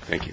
Thank you.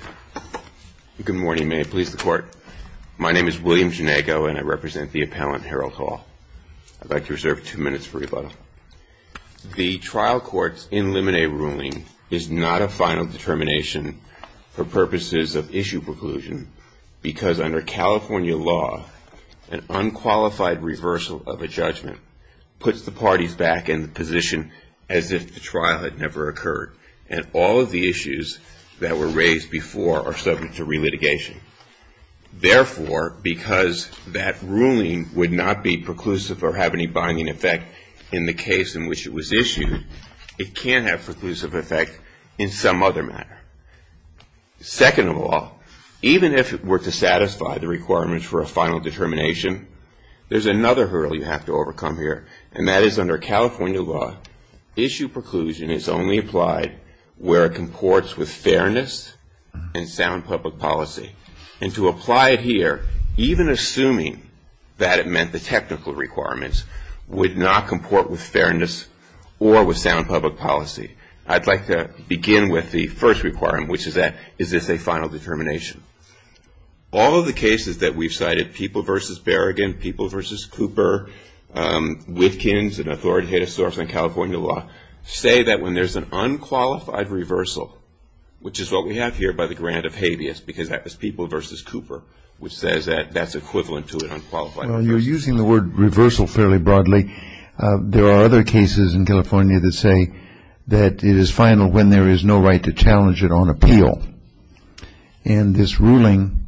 Good morning. May it please the Court. My name is William Janego, and I represent the appellant Harold Hall. I'd like to reserve 2 minutes for rebuttal. The trial court's in limine ruling is not a final determination for purposes of issue preclusion because under California law, an unqualified reversal of a judgment puts the parties back in the position as if the trial had never occurred, and all of the issues that were raised before are subject to relitigation. Therefore, because that ruling would not be preclusive or have any binding effect in the case in which it was issued, it can have preclusive effect in some other matter. Second of all, even if it were to satisfy the requirements for a final determination, there's another hurdle you have to overcome here, and that is under California law, issue preclusion is only applied where it comports with fairness and sound public policy. And to apply it here, even assuming that it meant the technical requirements, would not comport with fairness or with sound public policy. I'd like to begin with the first requirement, which is that, is this a final determination? All of the cases that we've cited, People v. Berrigan, People v. Cooper, Witkins, an authoritative source on California law, say that when there's an unqualified reversal, which is what we have here by the grant of habeas, because that was People v. Cooper, which says that that's equivalent to an unqualified reversal. Well, you're using the word reversal fairly broadly. There are other cases in California that say that it is final when there is no right to challenge it on appeal. And this ruling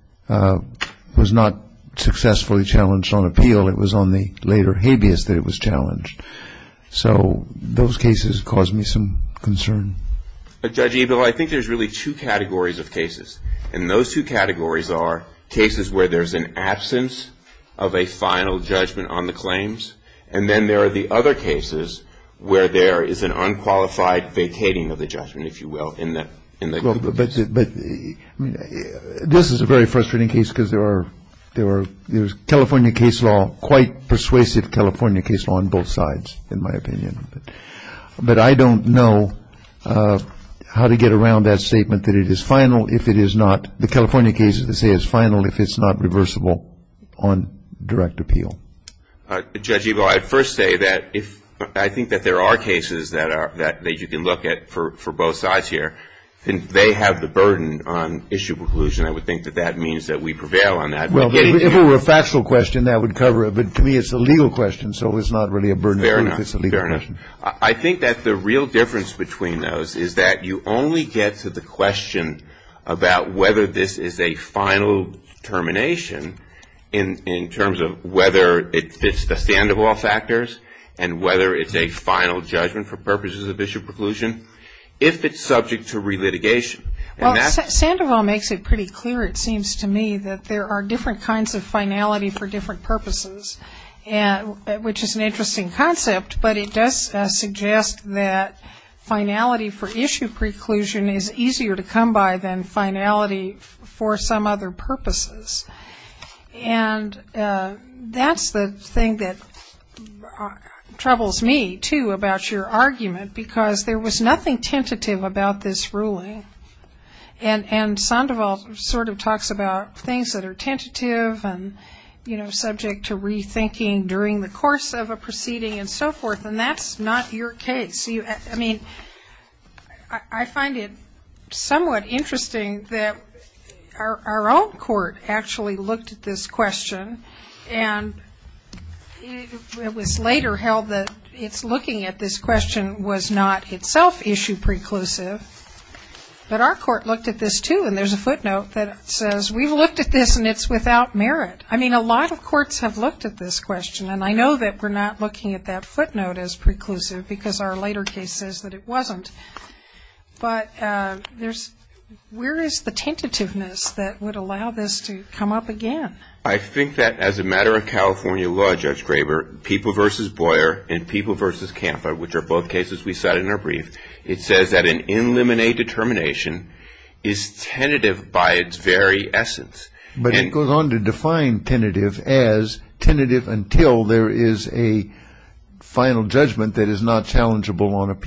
was not successfully challenged on appeal. It was on the later habeas that it was challenged. So those cases cause me some concern. Judge Ebel, I think there's really two categories of cases. And those two categories are cases where there's an absence of a final judgment on the claims, and then there are the other cases where there is an unqualified vacating of the judgment, if you will, in the But I mean, this is a very frustrating case because there's California case law, quite persuasive California case law on both sides, in my opinion. But I don't know how to get around that statement that it is final if it is not. The California cases that say it's final if it's not reversible on direct appeal. Judge Ebel, I'd first say that I think that there are cases that you can look at for both sides here. And they have the burden on issue preclusion. I would think that means that we prevail on that. Well, if it were a factual question, that would cover it. But to me, it's a legal question, so it's not really a burden of proof. It's a legal question. I think that the real difference between those is that you only get to the question about whether this is a final determination in terms of whether it fits the Sandoval factors and whether it's a final judgment for purposes of issue preclusion, if it's subject to relitigation. Well, Sandoval makes it pretty clear, it seems to me, that there are different kinds of finality for different purposes, which is an interesting concept, but it does suggest that finality for issue preclusion is easier to come by than finality for some other purposes. And that's the thing that troubles me, too, about your argument, because there was nothing tentative about this ruling. And Sandoval sort of talks about things that are tentative and, subject to rethinking during the course of a proceeding and so forth, and that's not your case. I find it somewhat interesting that our own court actually looked at this question, and it was later held that its looking at this question was not itself issue preclusive. But our court looked at this, too, and there's a footnote that says, we've looked at this and it's without merit. I mean, a lot of courts have looked at this question, and I know that we're not looking at that footnote as preclusive because our later case says that it wasn't. But where is the tentativeness that would allow this to come up again? I think that as a matter of California law, Judge Graber, People v. Boyer and People v. Campa, which are both cases we cited in our brief, it says that an in limine determination is tentative by its very essence. But it goes on to define tentative as tentative until there is a final judgment that is not challengeable on appeal.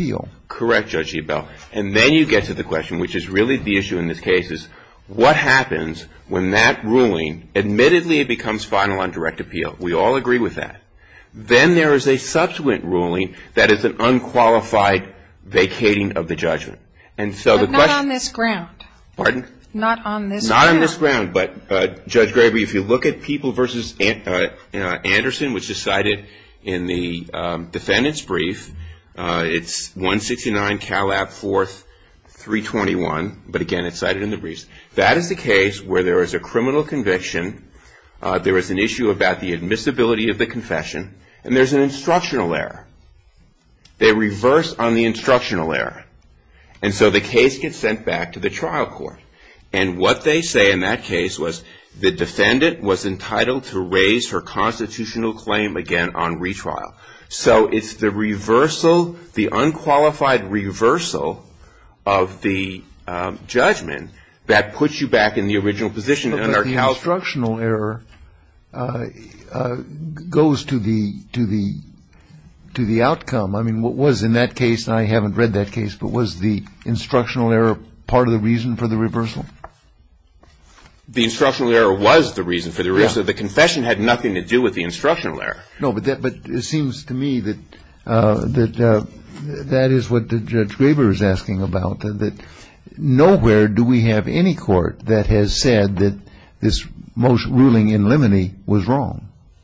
Correct, Judge Ebell. And then you get to the question, which is really the issue in this case, is what happens when that ruling, admittedly it becomes final on direct appeal. We all agree with that. Then there is a subsequent ruling that is an unqualified vacating of the judgment. And so the question... Not on this ground. Pardon? Not on this Not ground. on this ground, but Judge Graber, if you look at People versus Anderson, which is cited in the defendant's brief, it's 169 Calab 4th 321, but again, it's cited in the briefs. That is the case where there is a criminal conviction, there is an issue about the admissibility of the confession, and there's an instructional error. They reverse on the instructional error. And so the case gets sent back to the trial court. And what they say in that case was the defendant was entitled to raise her constitutional claim again on retrial. So it's the reversal, the unqualified reversal of the judgment that puts you back in the original position. But the instructional error goes to the outcome. I mean, what was in that case, and I haven't read that case, but was the instructional error part of the reason for the reversal? The instructional error was the reason for the reversal. Yeah. The confession had nothing to do with the instructional error. No, but it seems to me that that is what Judge Graber is asking about. That nowhere do we have any court that has said that this most ruling in limine was wrong.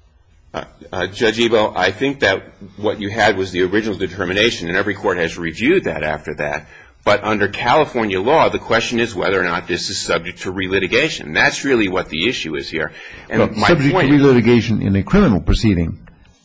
Judge Ebel, I think that what you had was the original determination, and every court has reviewed that after that. But under California law, the question is whether or not this is subject to relitigation. That's really what the issue is here. And well, my subject point to relitigation in a criminal proceeding.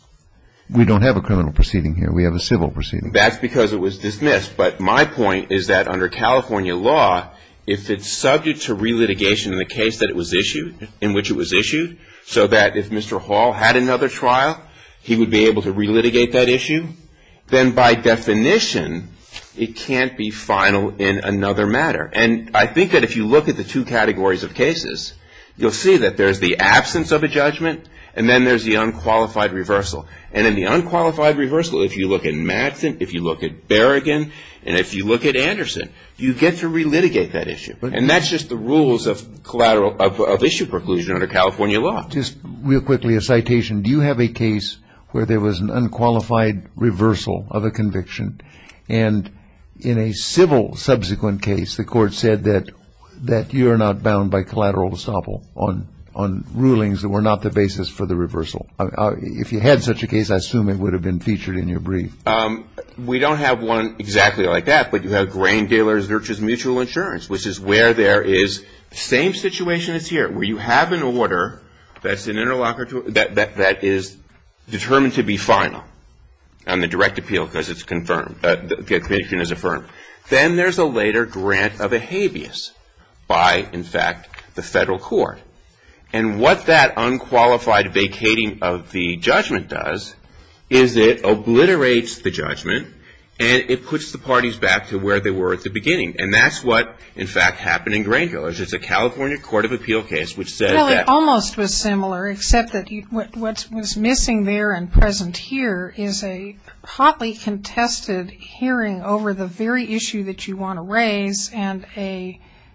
We don't have a criminal proceeding here. We have a civil proceeding. That's because it was dismissed. But my point is that under California law, if it's subject to relitigation in the case that it was issued, in which it was issued, so that if Mr. Hall had another trial, he would be able to relitigate that issue, then by definition, it can't be final in another matter. And I think that if you look at the two categories of cases, you'll see that there's the absence of a judgment, and then there's the unqualified reversal. And in the unqualified reversal, if you look at Madsen, if you look at Berrigan, and if you look at Anderson, you get to relitigate that issue. And that's just the rules of collateral, of issue preclusion under California law. Just real quickly, a citation. Do you have a case where there was an unqualified reversal of a conviction, and in a civil subsequent case, the court said that you are not bound by collateral estoppel on rulings that were not the basis for the reversal? If you had such a case, I assume it would have been featured in your brief. We don't have one exactly like that, but you have Grain Dealers versus Mutual Insurance, which is where there is the same situation as here, where you have an order that's an interlocutory, that is determined to be final on the direct appeal because it's confirmed, the conviction is affirmed. Then there's a later grant of a habeas by, in fact, the federal court. And what that unqualified vacating of the judgment does is it obliterates the judgment and it puts the parties back to where they were at the beginning. And that's what, in fact, happened in Grain Dealers. It's a California Court of Appeal case which says well, that... it almost was similar, except that what was missing there and present here is a hotly contested hearing over the very issue that you want to raise and an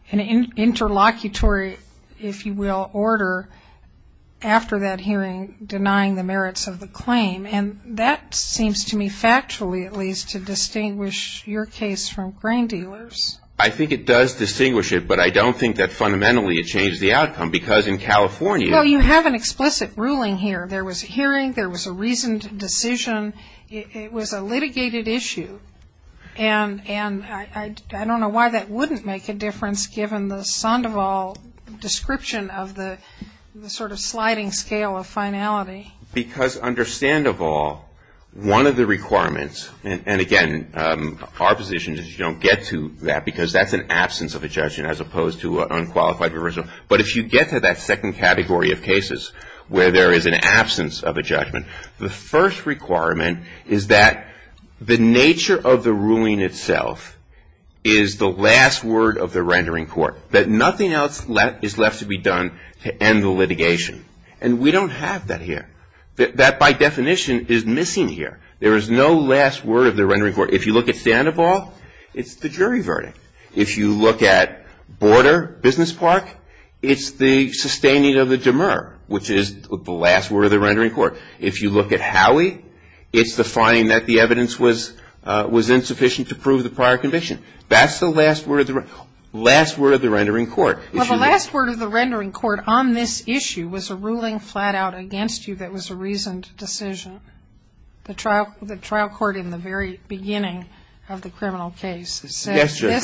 interlocutory, if you will, order after that hearing denying the merits of the claim. And that seems to me factually, at least, to distinguish your case from Grain Dealers. I think it does distinguish it, but I don't think that fundamentally it changed the outcome because in California... Well, you have an explicit ruling here. There was a hearing. There was a reasoned decision. It was a litigated issue. And I don't know why that wouldn't make a difference given the Sandoval description of the sort of sliding scale of finality. Because under Sandoval, one of the requirements, and again, our position is you don't get to that because that's an absence of a judgment as opposed to an unqualified reversal. But if you get to that second category of cases where there is an absence of a judgment, the first requirement is that the nature of the ruling itself is the last word of the rendering court, that nothing else is left to be done to end the litigation. And we don't have that here. That by definition is missing here. There is no last word of the rendering court. If you look at Sandoval, it's the jury verdict. If you look at Border Business Park, it's the sustaining of the demur, which is the last word of the rendering court. If you look at Howie, it's the finding that the evidence was insufficient to prove the prior conviction. That's the last word of the rendering court. Well, the last word of the rendering court on this issue was a ruling flat out against you that was a reasoned decision. The trial court in the very beginning of the criminal case said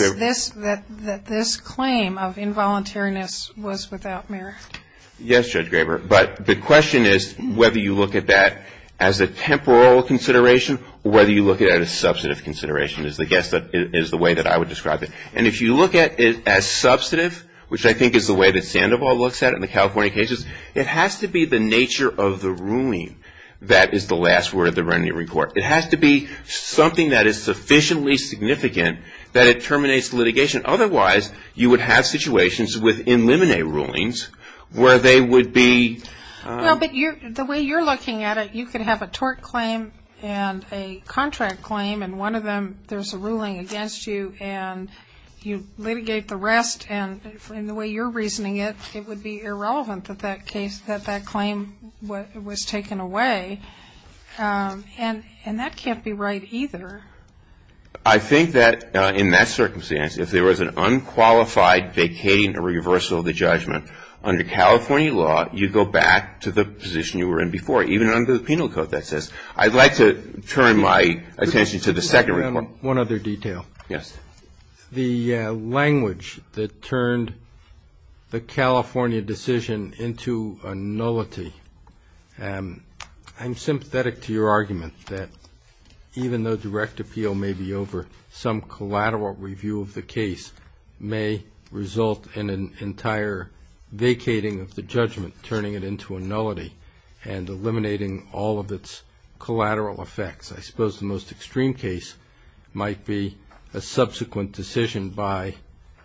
that this claim of involuntariness was without merit. Yes, Judge Graber. But the question is whether you look at that as a temporal consideration or whether you look at it as substantive consideration is the way that I would describe it. And if you look at it as substantive, which I think is the way that Sandoval looks at it in the California cases, it has to be the nature of the ruling that is the last word of the rendering court. It has to be something that is sufficiently significant that it terminates litigation. Otherwise, you would have situations with in limine rulings where they would be well, but the way you're looking at it, you could have a tort claim and a contract claim, and one of them there's a ruling against you, and you litigate the rest, and in the way you're reasoning it, it would be irrelevant that claim was taken away, and that can't be right either. I think that in that circumstance, if there was an unqualified vacating or reversal of the judgment, under California law, you go back to the position you were in before, even under the penal code that says. I'd like to turn my attention to the second report. One other detail. Yes. The language that turned the California decision into a nullity, I'm sympathetic to your argument that even though direct appeal may be over, some collateral review of the case may result in an entire vacating of the judgment, turning it into a nullity and eliminating all of its collateral effects. I suppose the most extreme case might be a subsequent decision by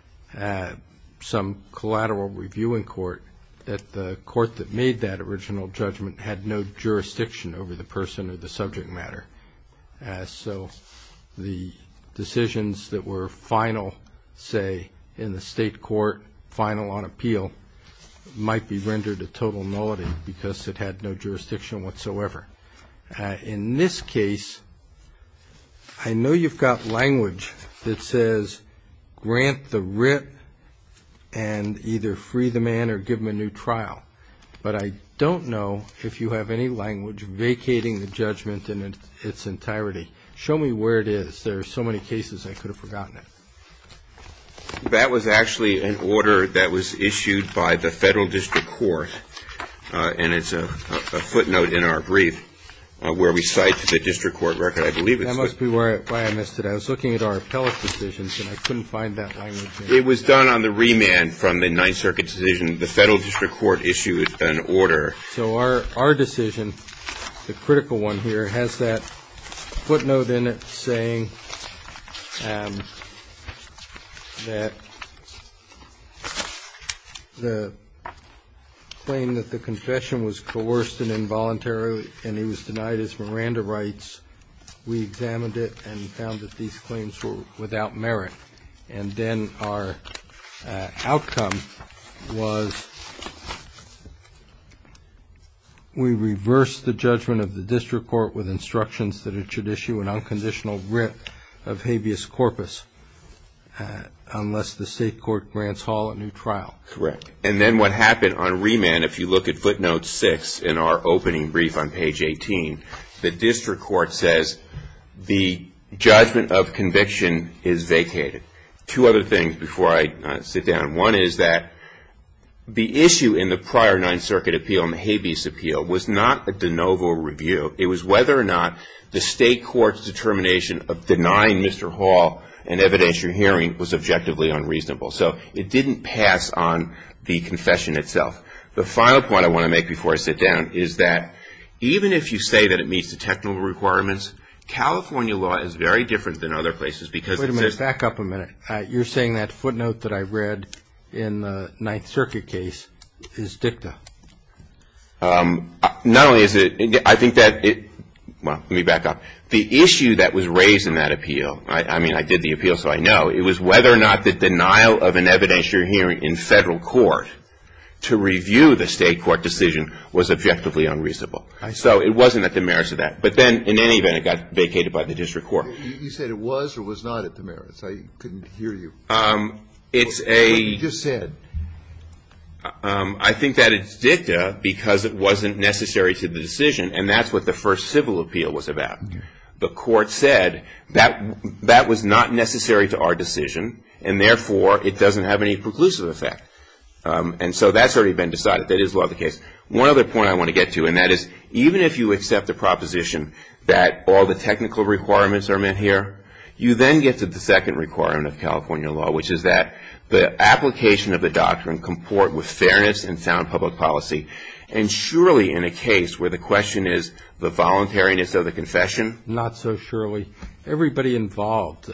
some collateral reviewing court that the court that made that original judgment had no jurisdiction over the person or the subject matter. So the decisions that were final, say, in the state court, final on appeal, might be rendered a total nullity because it had no jurisdiction whatsoever. In this case, I know you've got language that says grant the writ and either free the man or give him a new trial, but I don't know if you have any language vacating the judgment in its entirety. Show me where it is. There are so many cases I could have forgotten it. That was actually an order that was issued by the Federal District Court, and it's a footnote in our brief where we cite the district court record. I believe it's... That must be why I missed it. I was looking at our appellate decisions, and I couldn't find that language. It was done on the remand from the Ninth Circuit decision. The Federal District Court issued an order. So our decision, the critical one here, has that footnote in it saying that the claim that the confession was coerced and involuntary and he was denied his Miranda rights, we examined it and found that these claims were without merit. And then our outcome was we reversed the judgment of the district court with instructions that it should issue an unconditional writ of habeas corpus unless the state court grants Hall a new trial. Correct. And then what happened on remand, if you look at footnote 6 in our opening brief on page 18, the district court says the judgment of conviction is vacated. Two other things before I sit down. One is that the issue in the prior Ninth Circuit appeal and the habeas appeal was not a de novo review. It was whether or not the state court's determination of denying Mr. Hall an evidentiary hearing was objectively unreasonable. So it didn't pass on the confession itself. The final point I want to make before I sit down is that even if you say that it meets the technical requirements, California law is very different than other places because Wait a minute, back up a minute. You're saying that footnote that I read in the Ninth Circuit case is dicta. Not only is it, I think that well, let me back up. The issue that was raised in that appeal, I mean, I did the appeal, so I know, it was whether or not the denial of an evidentiary hearing in federal court to review the state court decision was objectively unreasonable. So it wasn't at the merits of that. But then, in any event, it got vacated by the district court. You said it was or was not at the merits? I couldn't hear you. It's What you just said. I think that it's dicta because it wasn't necessary to the decision, and that's what the first civil appeal was about. Okay. The court said that was not necessary to our decision, and therefore it doesn't have any preclusive effect. And so that's already been decided. That is law of the case. One other point I want to get to, and that is, even if you accept the proposition that all the technical requirements are met here, you then get to the second requirement of California law, which is that the application of the doctrine comport with fairness and sound public policy. And surely in a case where the question is the voluntariness of the confession. Not so surely. Everybody involved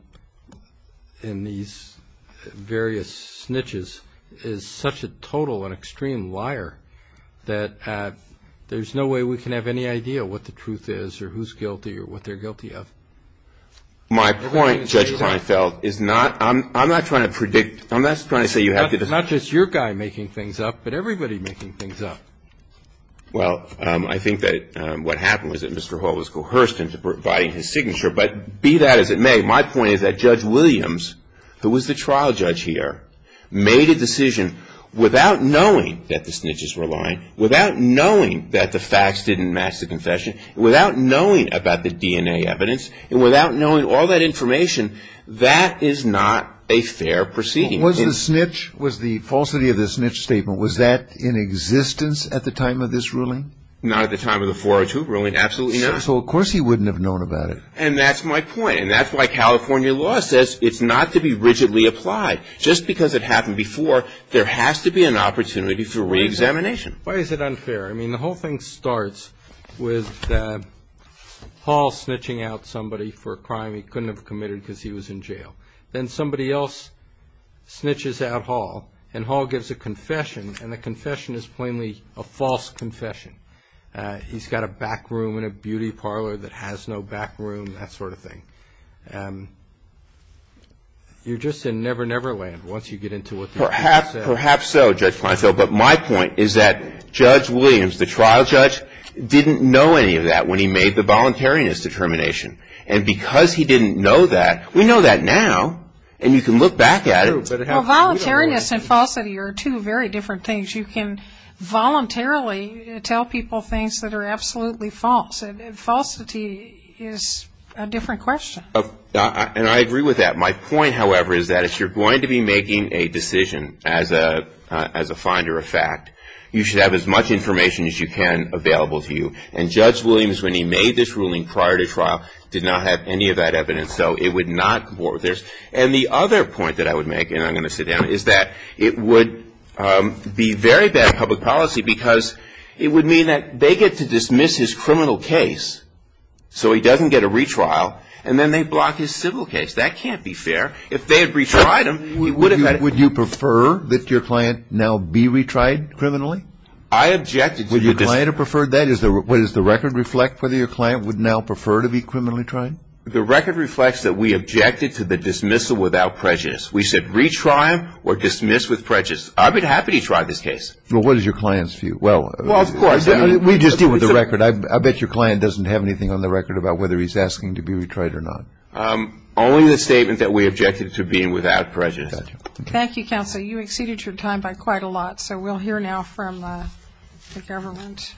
in these various snitches is such a total and extreme liar that there's no way we can have any idea what the truth is or who's guilty or what they're guilty of. My point, Judge Kleinfeld, is not, I'm not trying to predict, I'm not trying to say you have to. Not just your guy making things up, but everybody making things up. Well, I think that what happened was that Mr. Hall was coerced into providing his signature. But be that as it may, my point is that Judge Williams, who was the trial judge here, made a decision without knowing that the snitches were lying, without knowing that the facts didn't match the confession, without knowing about the DNA evidence, and without knowing all that information. That is not a fair proceeding. Was the falsity of the snitch statement, was that in existence at the time of this ruling? Not at the time of the 402 ruling, absolutely not. So of course he wouldn't have known about it. And that's my point. And that's why California law says it's not to be rigidly applied. Just because it happened before, there has to be an opportunity for reexamination. Why is it unfair? I mean, the whole thing starts with Hall snitching out somebody for a crime he couldn't have committed because he was in jail. Then somebody else snitches out Hall, and Hall gives a confession, and the confession is plainly a false confession. He's got a back room in a beauty parlor that has no back room, that sort of thing. You're just in Never Never Land once you get into what the said. Perhaps so, Judge Kleinfeld. But my point is that Judge Williams, the trial judge, didn't know any of that when he made the voluntariness determination. And because he didn't know that, we know that now. And you can look back at it. Well, voluntariness and falsity are two very different things. You can voluntarily tell people things that are absolutely false. And falsity is a different question. And I agree with that. My point, however, is that if you're going to be making a decision as a finder of fact, you should have as much information as you can available to you. And Judge Williams, when he made this ruling prior to trial, did not have any of that evidence, so it would not comport with theirs. And the other point that I would make, and I'm going to sit down, is that it would be very bad public policy because it would mean that they get to dismiss his criminal case so he doesn't get a retrial, and then they block his civil case. That can't be fair. If they had retried him, he would have had it. Would you prefer that your client now be retried criminally? I objected to Would your client have preferred that? What does the record reflect whether your client would now prefer to be criminally tried? The record reflects that we objected to the dismissal without prejudice. We said retry him or dismiss with prejudice. I'd be happy to try this case. Well, what is your client's view? Well, of course. We just deal with the record. I bet your client doesn't have anything on the record about whether he's asking to be retried or not. Only the statement that we objected to being without prejudice. Gotcha. Okay. Thank you, counsel. You exceeded your time by quite a lot, so we'll hear now from the government.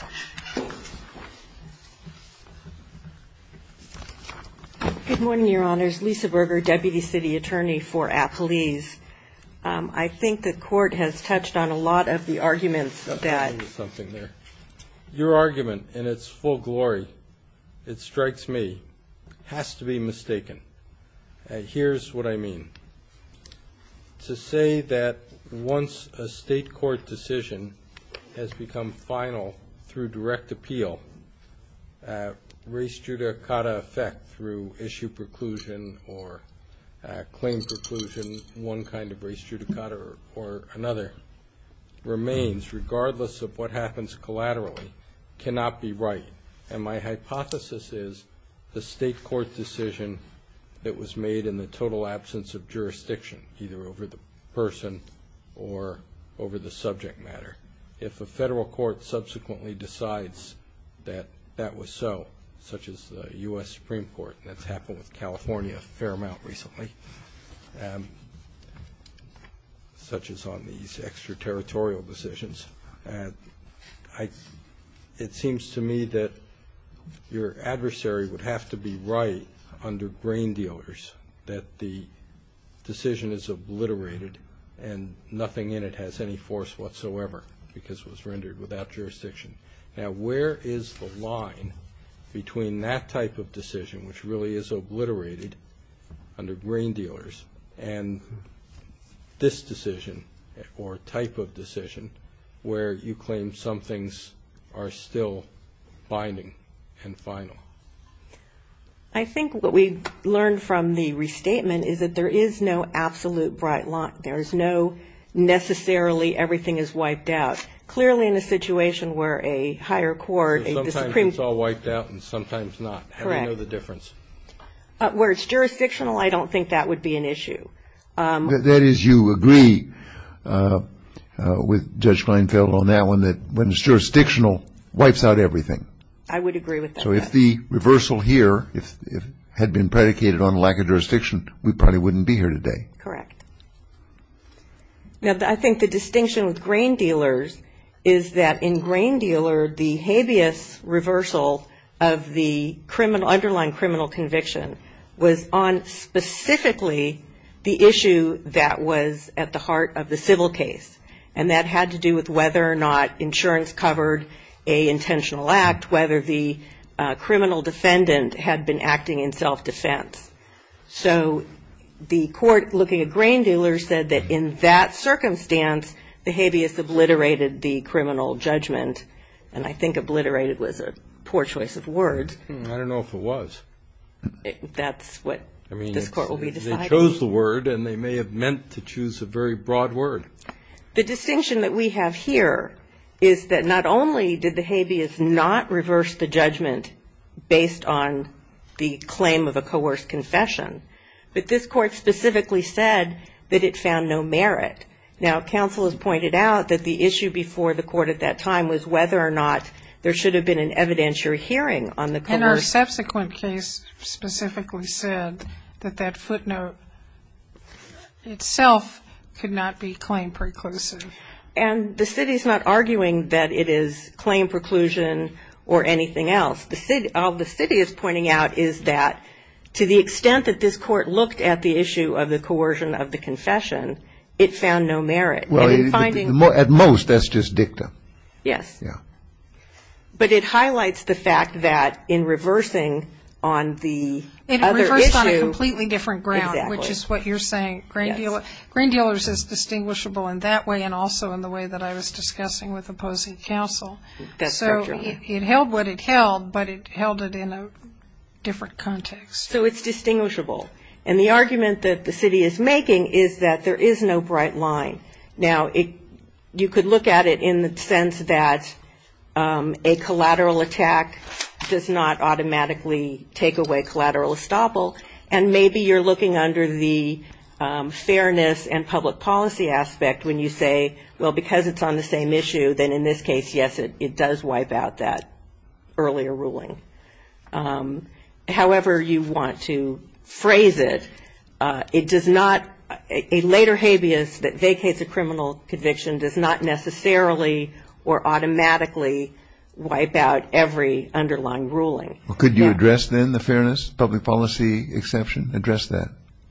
Good morning, Your Honors. Lisa Berger, Deputy City Attorney for Appalese. I think the court has touched on a lot of the arguments that... Something there. Your argument, in its full glory, it strikes me, has to be mistaken. Here's what I mean. To say that once a state court decision has become final through direct appeal, res judicata effect through issue preclusion or claim preclusion, one kind of res judicata or another, remains, regardless of what happens collaterally, cannot be right. And my hypothesis is the state court decision that was made in the total absence of jurisdiction, either over the person or over the subject matter. If a federal court subsequently decides that that was so, such as the U.S. Supreme Court, and that's happened with California a fair amount recently, such as on these extraterritorial decisions, it seems to me that your adversary would have to be right under grain dealers, that the decision is obliterated and nothing in it has any force whatsoever because it was rendered without jurisdiction. Now, where is the line between that type of decision, which really is obliterated under grain dealers, and this decision or type of decision where you claim some things are still binding and final? I think what we learned from the restatement is that there is no absolute bright line. There is no necessarily everything is wiped out. Clearly in a situation where a higher court, so the sometimes Supreme it's all wiped out and sometimes not. How do you know the difference? Where it's jurisdictional, I don't think that would be an issue. That is, you agree with Judge Kleinfeld on that one, that when it's jurisdictional, wipes out everything. I would agree with that. So if the reversal here, if had been predicated on lack of jurisdiction, we probably wouldn't be here today. Correct. Now, I think the distinction with grain dealers is that in grain dealer, the habeas reversal of the underlying criminal conviction was on specifically the issue that was at the heart of the civil case, and that had to do with whether or not insurance covered a intentional act, whether the criminal defendant had been acting in self-defense. So the court, looking at grain dealers, said that in that circumstance, the habeas obliterated the criminal judgment, and I think obliterated was a poor choice of words. I don't know if it was. That's what this court will be deciding. They chose the word, and they may have meant to choose a very broad word. The distinction that we have here is that not only did the habeas not reverse the judgment based on the claim of a coerced confession, but this court specifically said that it found no merit. Now, counsel has pointed out that the issue before the court at that time was whether or not there should have been an evidentiary hearing on the coerced. And our subsequent case specifically said that that footnote itself could not be claim preclusive. And the city's not arguing that it is claim preclusion or anything else. All the city is pointing out is that to the extent that this court looked at the issue of the coercion of the confession, it found no merit. Well, at most, that's just dicta. Yes. Yeah. But it highlights the fact that in reversing on the it other reversed issue, on a completely different ground, exactly. Which is what you're saying. Grain Yes. dealers is distinguishable in that way and also in the way that I was discussing with opposing counsel. That's so correct, Your Honor. it held what it held, but it held it in a different context. So it's distinguishable. And the argument that the city is making is that there is no bright line. Now, you could look at it in the sense that a collateral attack does not automatically take away collateral estoppel, and maybe you're looking under the fairness and public policy aspect when you say, well, because it's on the same issue, then in this case, yes, it does wipe out that earlier ruling. However you want to phrase it, it does not, a later habeas that vacates a criminal conviction does not necessarily or automatically wipe out every underlying ruling. Well, could you address then the fairness public policy exception? Address that.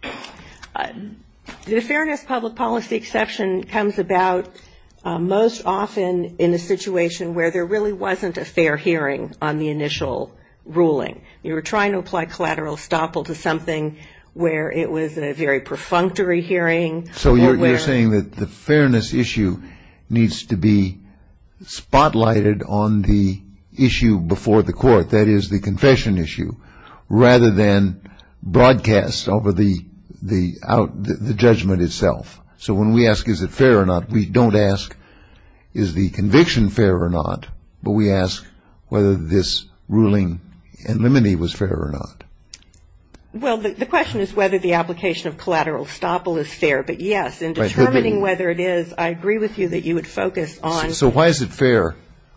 The fairness public policy exception comes about most often in a situation where there really wasn't a fair hearing on the initial ruling. You were trying to apply collateral estoppel to something where it was a very perfunctory hearing. So you're saying that the fairness issue needs to be spotlighted on the issue before the court, that is the confession issue, rather than broadcast over the judgment itself. So when we ask is it fair or not, we don't ask is the conviction fair or not, but we ask whether this ruling in limine was fair or not. Well, the question is whether the application of collateral estoppel is fair. But yes, in Right, determining whether it is, I agree with you that you would focus on. So why is it fair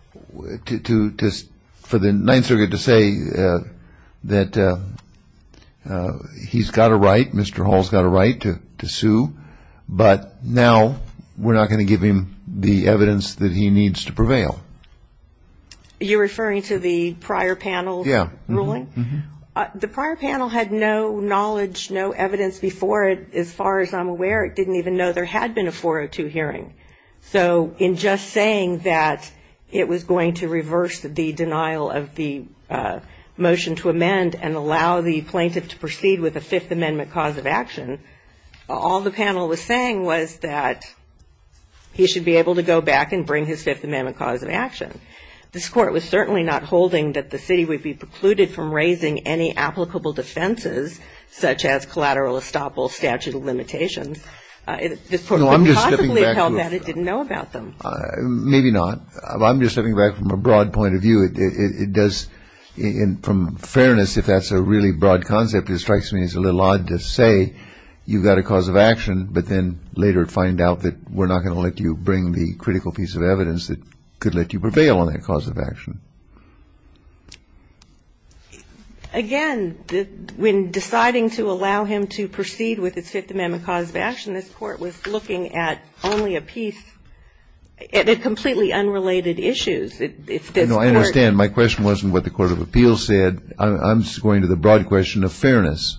for the Ninth Circuit to say that he's got a right, Mr. Hall's got a right to sue, but now we're not going to give him the evidence that he needs to prevail? You're referring to the prior panel's ruling? Mm-hmm. The prior panel had no knowledge, no evidence before it. As far as I'm aware, it didn't even know there had been a 402 hearing. So in just saying that it was going to reverse the denial of the motion to amend and allow the plaintiff to proceed with a Fifth Amendment cause of action, all the panel was saying was that he should be able to go back and bring his Fifth Amendment cause of action. This Court was certainly not holding that the city would be precluded from raising any applicable defenses, such as collateral estoppel, statute of limitations. This Court couldn't possibly have held that it didn't know about them. Maybe not. I'm just stepping back from a broad point of view. It does, from fairness, if that's a really broad concept, it strikes me as a little odd to say you've got a cause of action, but then later find out that we're not going to let you bring the critical piece of evidence that could let you prevail on that cause of action. Again, when deciding to allow him to proceed with his Fifth Amendment cause of action, this Court was looking at only a piece, at completely unrelated issues. I understand. My question wasn't what the Court of Appeals said. I'm just going to the broad question of fairness.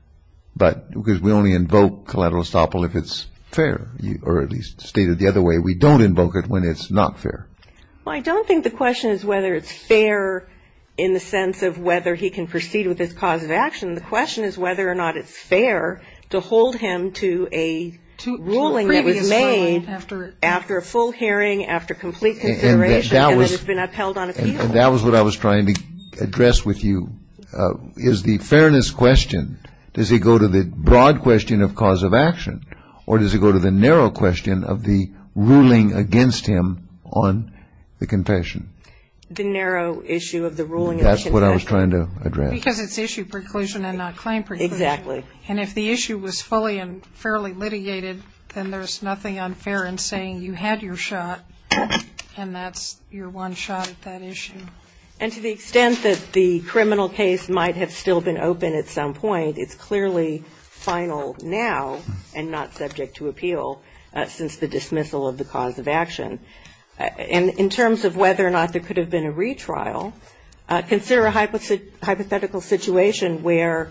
But because we only invoke collateral estoppel if it's fair, or at least stated the other way, we don't invoke it when it's not fair. Well, I don't think the question is whether it's fair in the sense of whether he can proceed with his cause of action. The question is whether or not it's fair to hold him to a ruling that was made after a full hearing, after complete consideration, and that has been upheld on appeal. And that was what I was trying to address with you. Is the fairness question, does it go to the broad question of cause of action, or does it go to the narrow question of the ruling against him on the confession? The narrow issue of the ruling of the confession. That's what I was trying to address. Because it's issue preclusion and not claim preclusion. Exactly. And if the issue was fully and fairly litigated, then there's nothing unfair in saying you had your shot, and that's your one shot at that issue. And to the extent that the criminal case might have still been open at some point, it's clearly final now and not subject to appeal since the dismissal of the cause of action. And in terms of whether or not there could have been a retrial, consider a hypothetical situation where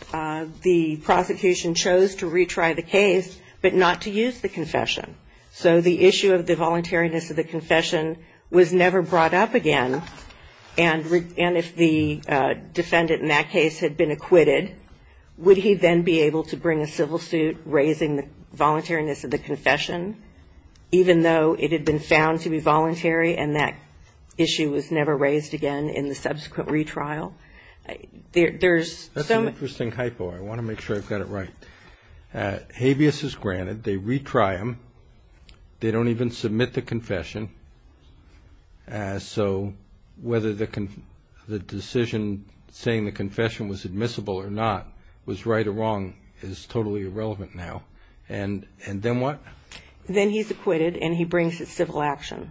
the prosecution chose to retry the case but not to use the confession. So the issue of the voluntariness of the confession was never brought up again. And if the defendant in that case had been acquitted, would he then be able to bring a civil suit raising the voluntariness of the confession, even though it had been found to be voluntary and that issue was never raised again in the subsequent retrial? That's an interesting hypo. I want to make sure I've got it right. Habeas is granted. They retry him. They don't even submit the confession. So whether the decision saying the confession was admissible or not was right or wrong is totally irrelevant now. And then what? Then he's acquitted and he brings his civil action.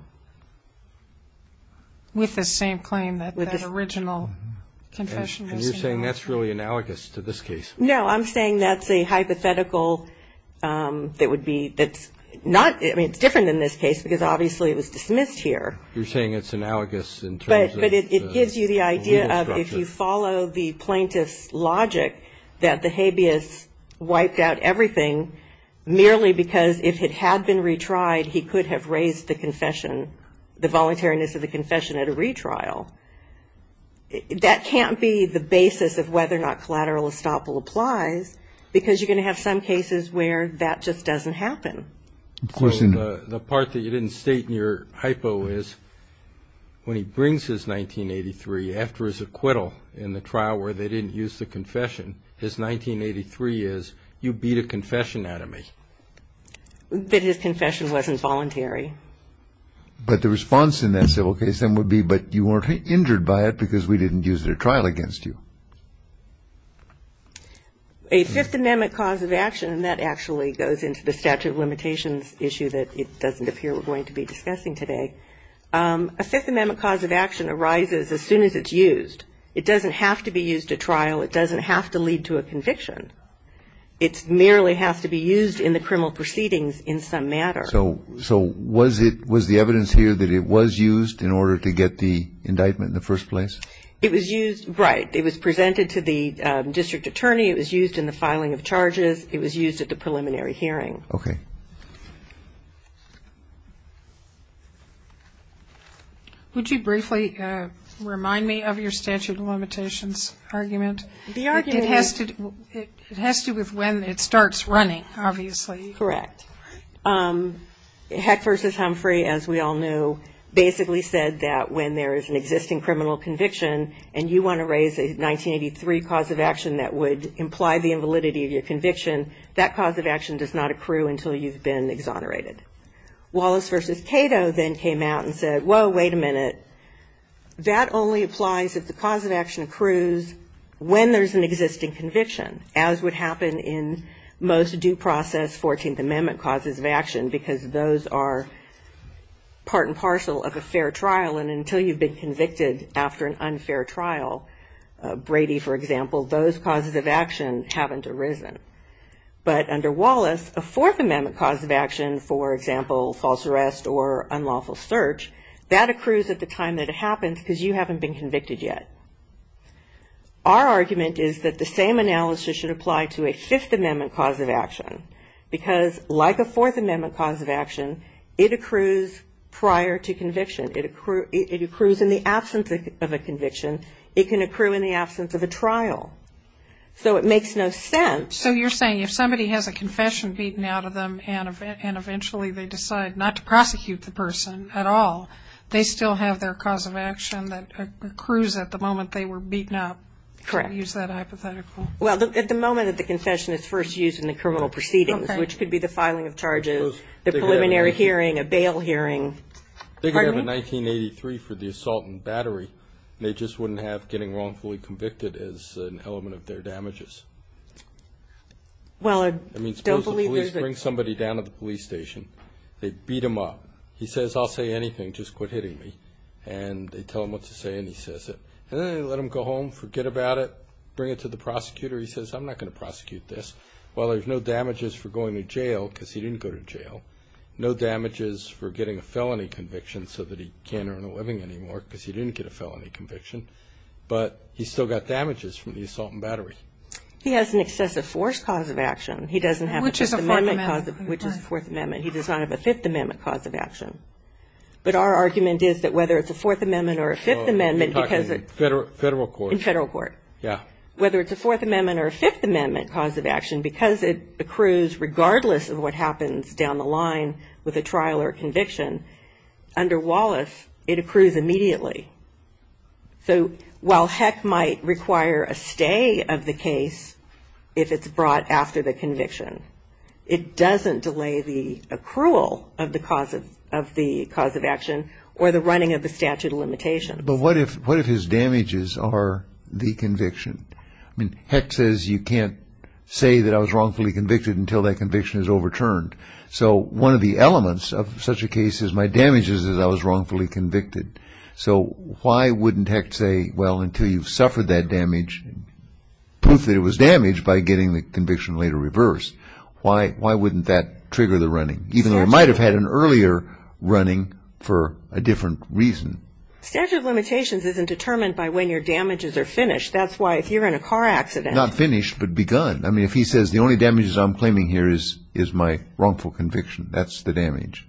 With the same claim that original confession was. And you're saying that's really analogous to this case? No, I'm saying that's a hypothetical that's not, I mean, it's different in this case because obviously it was dismissed here. You're saying it's analogous in terms of But it gives you the idea of if you follow the plaintiff's logic that the habeas wiped out everything merely because if it had been retried, he could have raised the confession, the voluntariness of the confession at a retrial. That can't be the basis of whether or not collateral estoppel applies because you're going to have some cases where that just doesn't happen. So the part that you didn't state in your hypo is when he brings his 1983 after his acquittal in the trial where they didn't use the confession, his 1983 is, you beat a confession out of me. But his confession wasn't voluntary. But the response in that civil case then would be, but you weren't injured by it because we didn't use it at trial against you. A Fifth Amendment cause of action, and that actually goes into the statute of limitations issue that it doesn't appear we're going to be discussing today. A Fifth Amendment cause of action arises as soon as it's used. It doesn't have to be used at trial. It doesn't have to lead to a conviction. It merely has to be used in the criminal proceedings in some manner. So was the evidence here that it was used in order to get the indictment in the first place? It was used, right. It was presented to the district attorney. It was used in the filing of charges. It was used at the preliminary hearing. Okay. Would you briefly remind me of your statute of limitations argument? The argument it has to do with when it starts running, obviously. Correct. Heck versus Humphrey, as we all knew, basically said that when there is an existing criminal conviction and you want to raise a 1983 cause of action that would imply the invalidity of your conviction, that cause of action does not accrue until you've been exonerated. Wallace versus Cato then came out and said, whoa, wait a minute. That only applies if the cause of action accrues when there's an existing conviction, as would happen in most due process 14th Amendment causes of action, because those are part and parcel of a fair trial, and until you've been convicted after an unfair trial, Brady, for example, those causes of action haven't arisen. But under Wallace, a Fourth Amendment cause of action, for example, false arrest or unlawful search, that accrues at the time that it happens because you haven't been convicted yet. Our argument is that the same analysis should apply to a Fifth Amendment cause of action because, like a Fourth Amendment cause of action, it accrues prior to conviction. It accrues in the absence of a conviction. It can accrue in the absence of a trial. So it makes no sense. So you're saying if somebody has a confession beaten out of them and eventually they decide not to prosecute the person at all, they still have their cause of action that accrues at the moment they were beaten up? Correct. Use that hypothetical. Well, at the moment that the confession is first used in the criminal proceedings, which could be the filing of charges, the preliminary hearing, a bail hearing. They could have a 1983 for the assault and battery. They just wouldn't have getting wrongfully convicted as an element of their damages. Well, I mean, suppose the police bring somebody down to the police station. They beat him up. He says, I'll say anything, just quit hitting me. And they tell him what to say, and he says it. And then they let him go home, forget about it, bring it to the prosecutor. He says, I'm not going to prosecute this. Well, there's no damages for going to jail because he didn't go to jail. No damages for getting a felony conviction so that he can't earn a living anymore because he didn't get a felony conviction. But he still got damages from the assault and battery. He has an excessive force cause of action. He doesn't have a Fifth Amendment cause of, which is a Fourth Amendment. He does not have a Fifth Amendment cause of action. But our argument is that whether it's a Fourth Amendment or a Fifth Amendment, because it's federal court. In federal court. Yeah. Whether it's a Fourth Amendment or a Fifth Amendment cause of action, because it accrues regardless of what happens down the line with a trial or a conviction, under Wallace, it accrues immediately. So while Heck might require a stay of the case if it's brought after the conviction, it doesn't delay the accrual of the cause of action or the running of the statute of limitations. But what if his damages are the conviction? I mean, Heck says you can't say that I was wrongfully convicted until that conviction is overturned. So one of the elements of such a case is my damages is I was wrongfully convicted. So why wouldn't Heck say, well, until you've suffered that damage, proof that it was damaged by getting the conviction later reversed, why wouldn't that trigger the running, even though it might have had an earlier running for a different reason? Statute of limitations isn't determined by when your damages are finished. That's why if you're in a car accident. Not finished, but begun. I mean, if he says the only damages I'm claiming here is my wrongful conviction, that's the damage.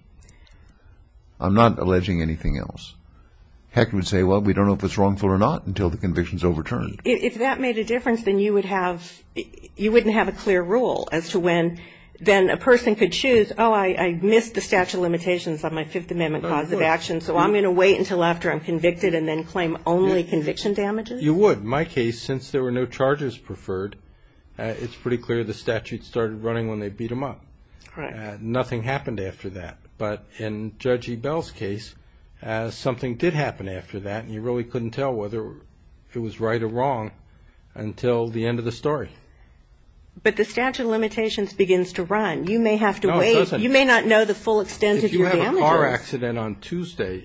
I'm not alleging anything else. Heck would say, well, we don't know if it's wrongful or not until the conviction's overturned. If that made a difference, then you wouldn't have a clear rule as to when. Then a person could choose, I missed the statute of limitations on my Fifth Amendment cause of action, so I'm going to wait until after I'm convicted and then claim only conviction damages? You would. In my case, since there were no charges preferred, it's pretty clear the statute started running when they beat him up. Correct. Nothing happened after that. But in Judge Ebell's case, something did happen after that, and you really couldn't tell whether it was right or wrong until the end of the story. But the statute of limitations begins to run. You may have to No, it wait. doesn't. You may not know the full extent of your damages. If you have a car accident on Tuesday,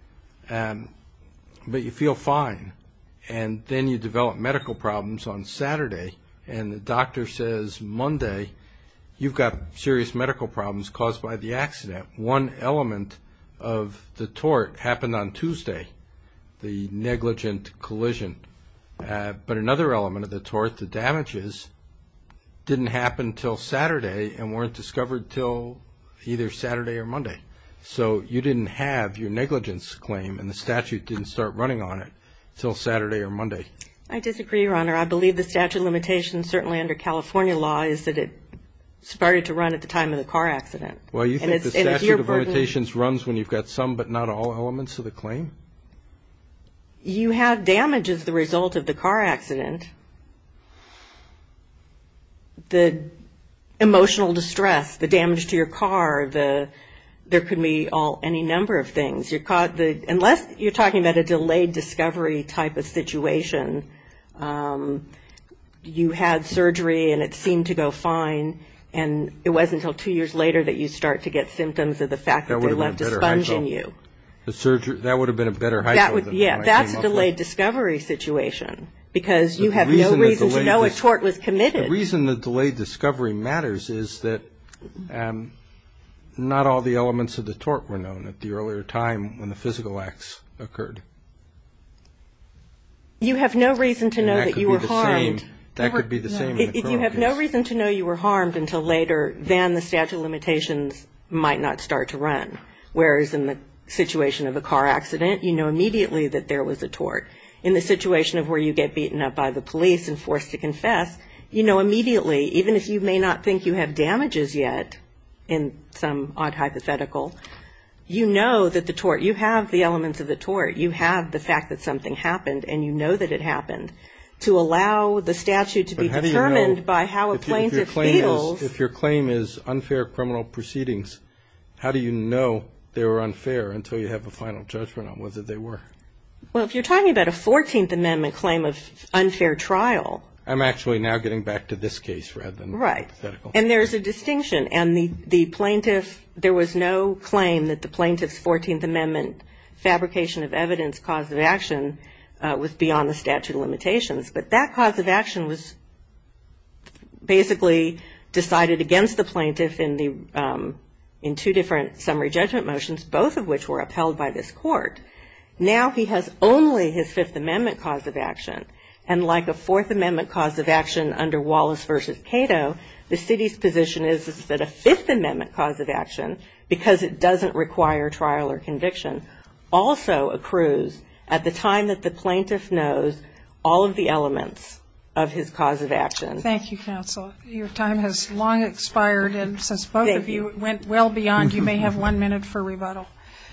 but you feel fine, and then you develop medical problems on Saturday, and the doctor says Monday, you've got serious medical problems caused by the accident. One element of the tort happened on Tuesday, the negligent collision. But another element of the tort, the damages, didn't happen till Saturday and weren't discovered till either Saturday or Monday. So you didn't have your negligence claim, and the statute didn't start running on it till Saturday or Monday. I disagree, Your Honor. I believe the statute of limitations, certainly under California law, is that it started to run at the time of the car accident. Well, you think the statute of limitations runs when you've got some but not all elements of the claim? You have damage as the result of the car accident. The emotional distress, the damage to your car, there could be any number of things. Unless you're talking about a delayed discovery type of situation, you had surgery and it seemed to go fine, and it wasn't until 2 years later that you start to get symptoms of the fact that they left a sponge in you. The surgery, that would have been a better hypo than Yeah, that's a delayed discovery situation, because you have no reason to know a tort was committed. The reason the delayed discovery matters is that not all the elements of the tort were known at the earlier time when the physical acts occurred. You have no reason to know that you were harmed. That could be the same in the criminal If you have no case. reason to know you were harmed until later, then the statute of limitations might not start to run. Whereas in the situation of a car accident, you know immediately that there was a tort. In the situation of where you get beaten up by the police and forced to confess, you know immediately, even if you may not think you have damages yet, in some odd hypothetical, you know that the tort, you have the elements of the tort, you have the fact that something happened, and you know that it happened. To allow the statute to be determined by how a plaintiff feels. If your claim is unfair criminal proceedings, how do you know they were unfair until you have a final judgment on whether they were? Well, if you're talking about a 14th Amendment claim of unfair trial. I'm actually now getting back to this case rather than hypothetical. And there's a distinction. And the plaintiff, there was no claim that the plaintiff's 14th Amendment fabrication of evidence cause of action was beyond the statute of limitations. But that cause of action was basically decided against the plaintiff in two different summary judgment motions, both of which were upheld by this court. Now he has only his Fifth Amendment cause of action. And like a Fourth Amendment cause of action under Wallace versus Cato, the city's position is that a Fifth Amendment cause of action, because it doesn't require trial or conviction, also accrues at the time that the plaintiff knows all of the elements of his cause of action. Thank you, counsel. Your time has long expired, and since both of you went well beyond, you may have 1 minute for rebuttal.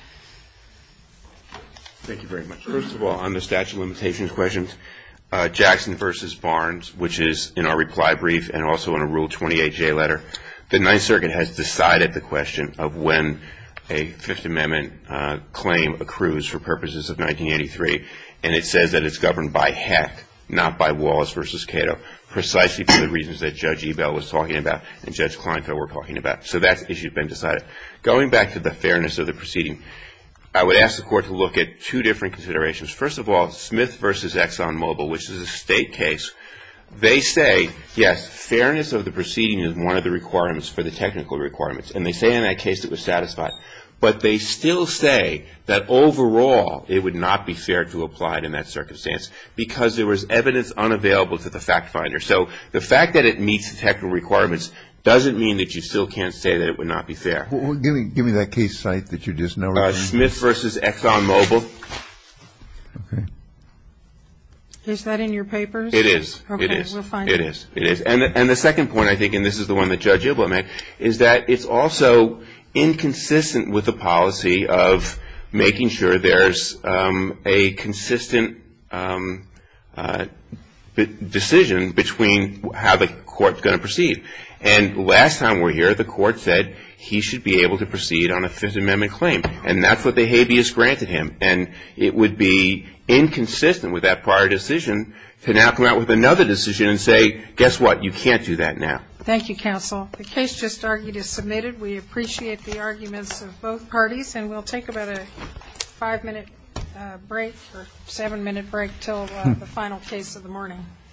Thank you very much. First of all, on the statute of limitations questions, Jackson versus Barnes, which is in our reply brief and also in a Rule 28J letter, the Ninth Circuit has decided the question of when a Fifth Amendment claim accrues for purposes of 1983, and it says that it's governed by Heck, not by Wallace versus Cato, precisely for the reasons that Judge Ebell was talking about and Judge Kleinfeld were talking about. So that issue's been decided. Going back to the fairness of the proceeding, I would ask the Court to look at two different considerations. First of all, Smith versus ExxonMobil, which is a state case. They say, yes, fairness of the proceeding is one of the requirements for the technical requirements, and they say in that case it was satisfied. But they still say that overall it would not be fair to apply it in that circumstance because there was evidence unavailable to the fact finder. So the fact that it meets the technical requirements doesn't mean that you still can't say that it would not be fair. Well, give me that case site that you just now referred to. Smith versus ExxonMobil. Okay. Is that in your papers? It is. Okay, it is. We'll find it. It is. And the second point, I think, and this is the one that Judge Ebell made, is that it's also inconsistent with the policy of making sure there's a consistent decision between how the court's going to proceed. And last time we were here, the court said he should be able to proceed on a Fifth Amendment claim. And that's what the habeas granted him. And it would be inconsistent with that prior decision to now come out with another decision and say, guess what, you can't do that now. Thank you, counsel. The case just argued is submitted. We appreciate the arguments of both parties, and we'll take about a 5-minute break or 7-minute break till the final case of the morning.